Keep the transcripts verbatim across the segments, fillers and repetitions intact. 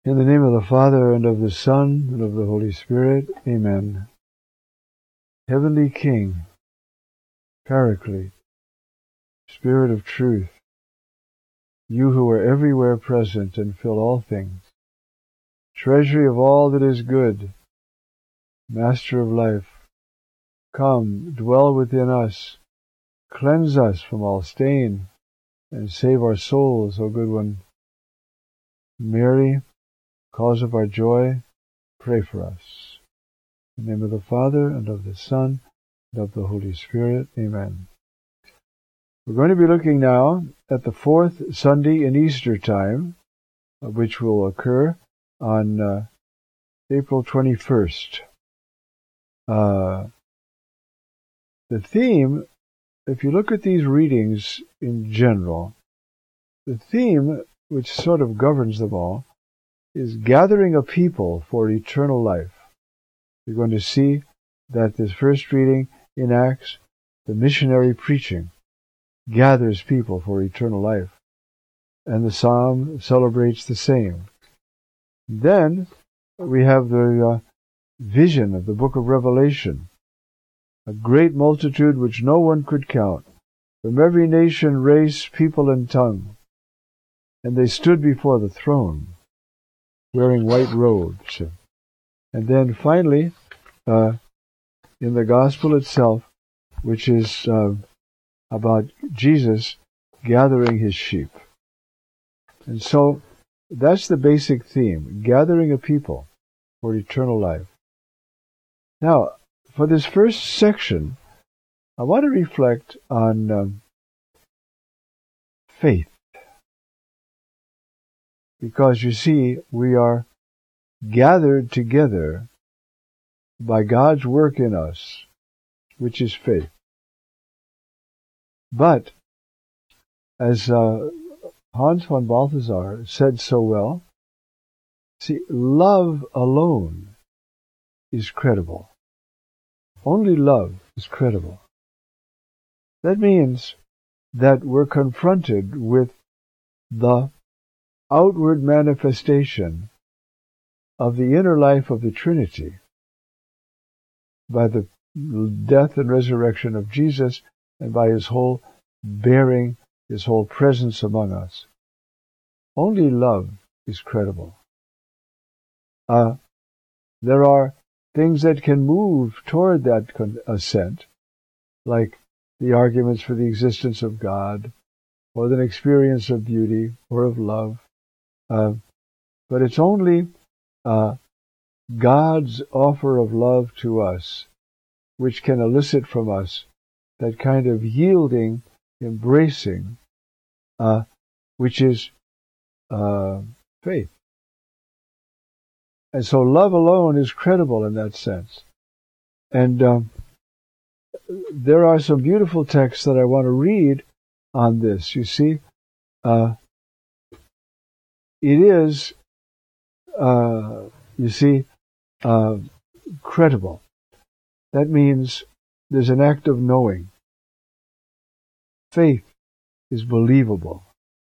In the name of the Father, and of the Son, and of the Holy Spirit. Amen. Heavenly King, Paraclete, Spirit of truth, you who are everywhere present and fill all things, treasury of all that is good, Master of life, come, dwell within us, cleanse us from all stain, and save our souls, O good one. Mary, cause of our joy, pray for us. In the name of the Father, and of the Son, and of the Holy Spirit. Amen. We're going to be looking now at the fourth Sunday in Easter time, which will occur on uh, April twenty-first. Uh, the theme, if you look at these readings in general, the theme which sort of governs them all is gathering a people for eternal life. You're going to see that this first reading in Acts, the missionary preaching, gathers people for eternal life. And the psalm celebrates the same. Then we have the uh, vision of the book of Revelation, a great multitude which no one could count, from every nation, race, people, and tongue. And they stood before the throne, wearing white robes. And then finally, uh, in the gospel itself, which is uh, about Jesus gathering his sheep. And so that's the basic theme, gathering a people for eternal life. Now, for this first section, I want to reflect on um, faith. Because, you see, we are gathered together by God's work in us, which is faith. But, as uh, Hans von Balthasar said so well, see, love alone is credible. Only love is credible. That means that we're confronted with the outward manifestation of the inner life of the Trinity by the death and resurrection of Jesus and by his whole bearing, his whole presence among us. Only love is credible. Uh, there are things that can move toward that con- assent, like the arguments for the existence of God, or the experience of beauty, or of love. Uh, but it's only uh, God's offer of love to us which can elicit from us that kind of yielding, embracing, uh, which is uh, faith. And so love alone is credible in that sense. And um, there are some beautiful texts that I want to read on this. You see, uh, it is, uh, you see, uh, credible. That means there's an act of knowing. Faith is believable.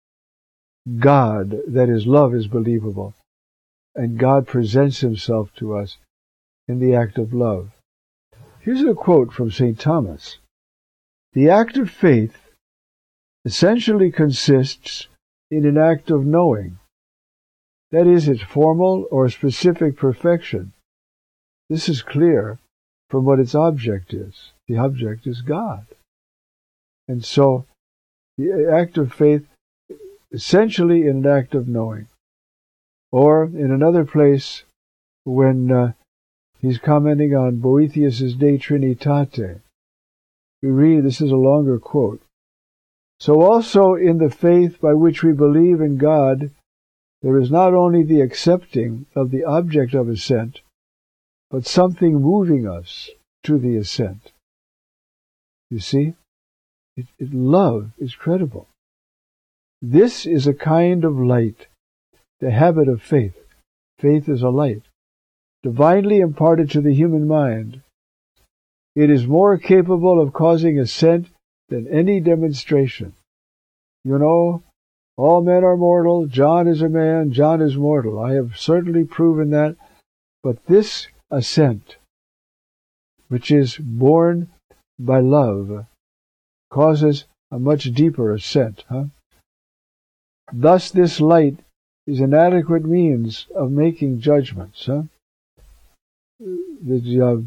God, that is, love is believable. And God presents himself to us in the act of love. Here's a quote from Saint Thomas. The act of faith essentially consists in an act of knowing. That is, its formal or specific perfection. This is clear from what its object is. The object is God. And so, the act of faith, essentially in an act of knowing. Or, in another place, when uh, he's commenting on Boethius' De Trinitate, we read, this is a longer quote, so also in the faith by which we believe in God, there is not only the accepting of the object of assent, but something moving us to the assent. You see, it, it, love is credible. This is a kind of light, the habit of faith. Faith is a light, divinely imparted to the human mind. It is more capable of causing assent than any demonstration. You know, All men are mortal. John is a man. John is mortal. I have certainly proven that. But this ascent, which is born by love, causes a much deeper ascent. Huh? Thus this light is an adequate means of making judgments. Huh? The, uh,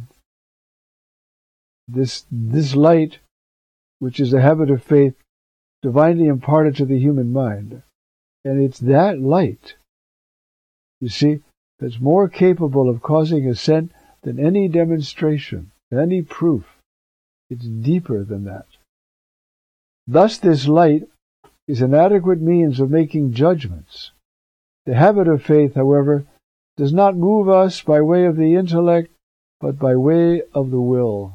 this, this light, which is the habit of faith, divinely imparted to the human mind. And it's that light, you see, that's more capable of causing ascent than any demonstration, any proof. It's deeper than that. Thus this light is an adequate means of making judgments. The habit of faith, however, does not move us by way of the intellect, but by way of the will.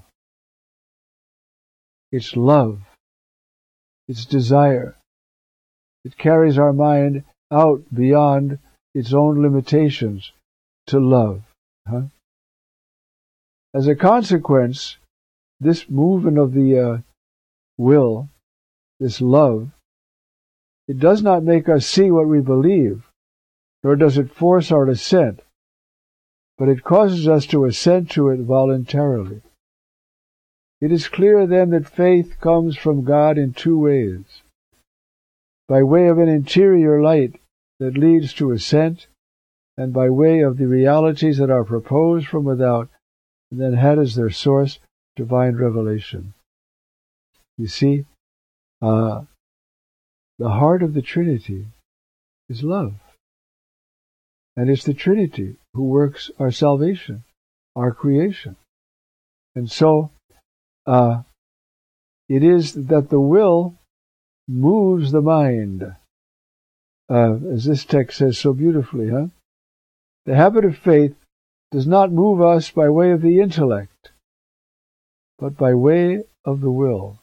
It's love. It's desire. It carries our mind out beyond its own limitations to love. Huh? As a consequence, this movement of the uh, will, this love, it does not make us see what we believe, nor does it force our assent, but it causes us to assent to it voluntarily. It is clear then that faith comes from God in two ways. By way of an interior light that leads to assent, and by way of the realities that are proposed from without, and then had as their source divine revelation. You see, uh, the heart of the Trinity is love. And it's the Trinity who works our salvation, our creation. And so, uh, it is that the will moves the mind. Uh, as this text says so beautifully, huh? The habit of faith does not move us by way of the intellect, but by way of the will.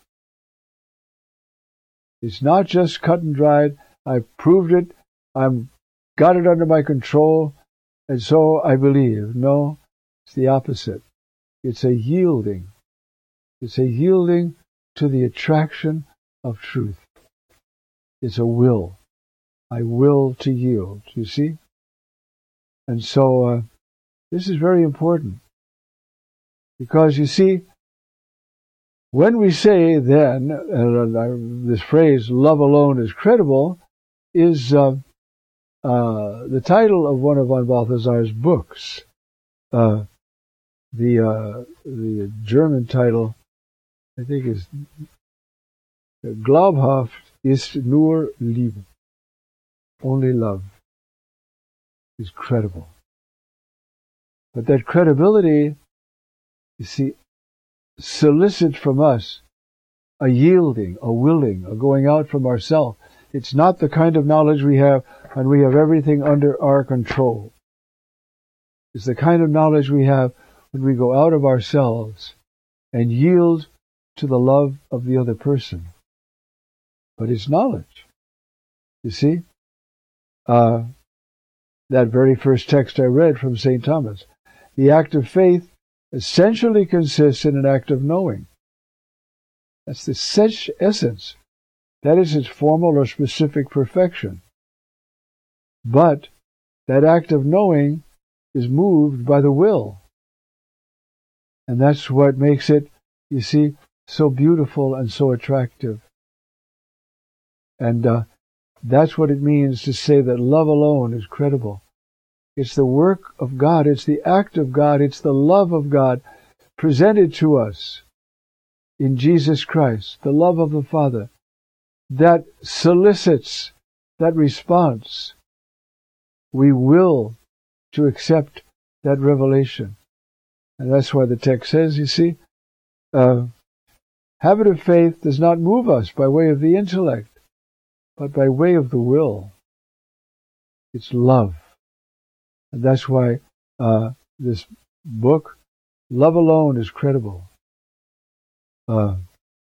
It's not just cut and dried, I've proved it, I've got it under my control, and so I believe. No, it's the opposite. It's a yielding. It's a yielding to the attraction of truth. It's a will. I will to yield, you see? And so, uh, this is very important. Because, you see, when we say then, uh, this phrase, love alone is credible, is uh, uh, the title of one of von Balthasar's books. Uh, the, uh, the German title, I think, is Glaubhaft ist nur Liebe. Only love is credible. But that credibility, you see, solicits from us a yielding, a willing, a going out from ourselves. It's not the kind of knowledge we have when we have everything under our control. It's the kind of knowledge we have when we go out of ourselves and yield to the love of the other person. But it's knowledge. You see? Uh, that very first text I read from Saint Thomas. The act of faith essentially consists in an act of knowing. That's the essence. That is its formal or specific perfection. But that act of knowing is moved by the will. And that's what makes it, you see, so beautiful and so attractive. And uh, that's what it means to say that love alone is credible. It's the work of God, it's the act of God, it's the love of God presented to us in Jesus Christ, the love of the Father, that solicits that response. We will to accept that revelation. And that's why the text says, you see, uh, habit of faith does not move us by way of the intellect, but by way of the will. It's love. And that's why uh, this book, Love Alone is Credible. Uh,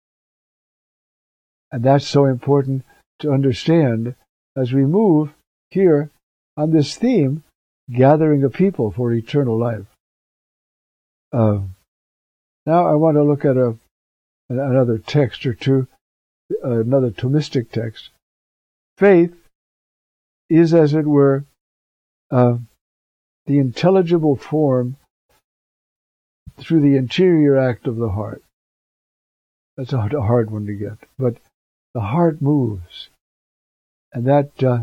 and that's so important to understand as we move here on this theme, gathering a people for eternal life. Uh, now I want to look at a another text or two, uh, another Thomistic text. Faith is, as it were, uh, the intelligible form through the interior act of the heart. That's a hard one to get. But the heart moves, and that uh,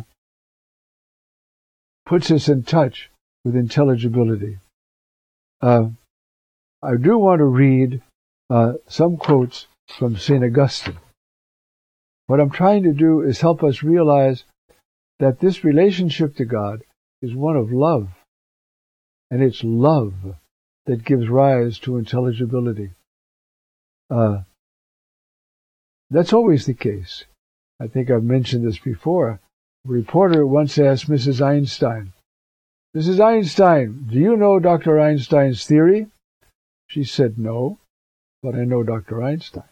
puts us in touch with intelligibility. Uh, I do want to read uh, some quotes from Saint Augustine. What I'm trying to do is help us realize that this relationship to God is one of love, and it's love that gives rise to intelligibility. Uh, that's always the case. I think I've mentioned this before. A reporter once asked Missus Einstein, "Missus Einstein, do you know Doctor Einstein's theory?" She said, "No, but I know Doctor Einstein,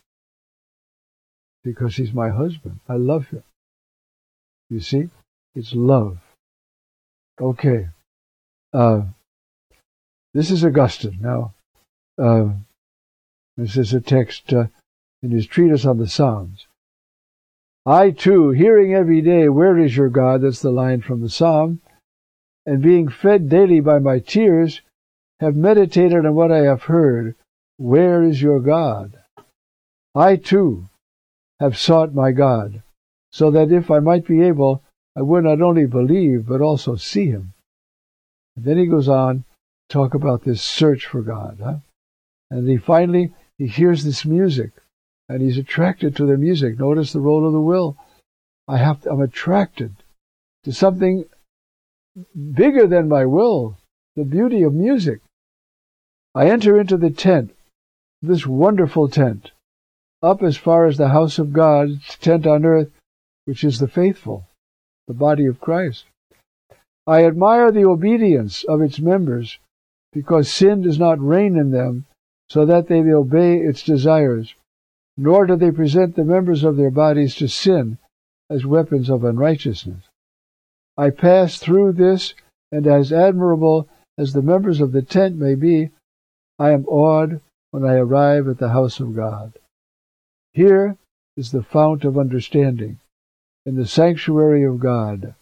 because he's my husband. I love him." You see? It's love. Okay. Uh, this is Augustine. Now, uh, this is a text uh, in his treatise on the Psalms. "I, too, hearing every day, 'Where is your God?'" That's the line from the Psalm. "And being fed daily by my tears, have meditated on what I have heard. 'Where is your God?' I, too, have sought my God, so that if I might be able, I would not only believe, but also see him." And then he goes on to talk about this search for God. Huh? And he finally, he hears this music, and he's attracted to the music. Notice the role of the will. I have to, I'm attracted to something bigger than my will, the beauty of music. I enter into the tent, this wonderful tent, up as far as the house of God, tent on earth, which is the faithful, the body of Christ. I admire the obedience of its members, because sin does not reign in them, so that they may obey its desires, nor do they present the members of their bodies to sin as weapons of unrighteousness. I pass through this, and as admirable as the members of the tent may be, I am awed when I arrive at the house of God. Here is the fount of understanding, in the sanctuary of God.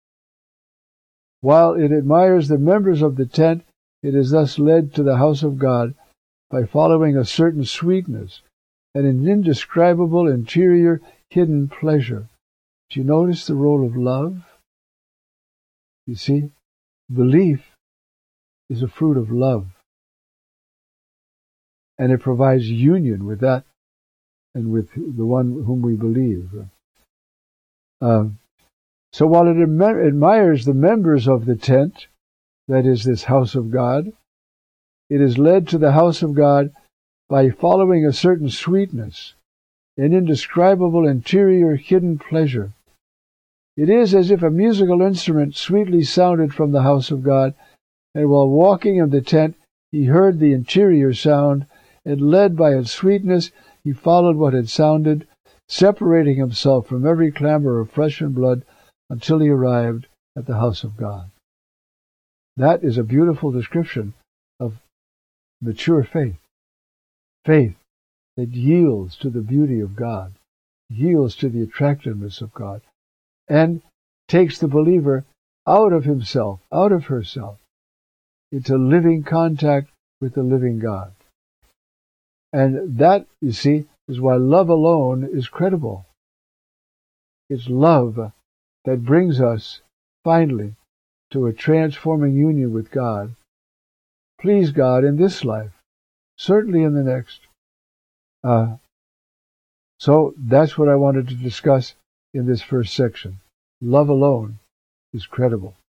While it admires the members of the tent, it is thus led to the house of God by following a certain sweetness and an indescribable interior hidden pleasure. Do you notice the role of love? You see, belief is a fruit of love, and it provides union with that and with the one whom we believe. Uh, so while it admires the members of the tent, that is this house of God, it is led to the house of God by following a certain sweetness, an indescribable interior hidden pleasure. It is as if a musical instrument sweetly sounded from the house of God, and while walking in the tent he heard the interior sound, and led by its sweetness he followed what had sounded, separating himself from every clamor of flesh and blood until he arrived at the house of God. That is a beautiful description of mature faith. Faith that yields to the beauty of God, yields to the attractiveness of God, and takes the believer out of himself, out of herself, into living contact with the living God. And that, you see, is why love alone is credible. It's love that brings us, finally, to a transforming union with God. Please God in this life, certainly in the next. Uh, so that's what I wanted to discuss in this first section. Love alone is credible.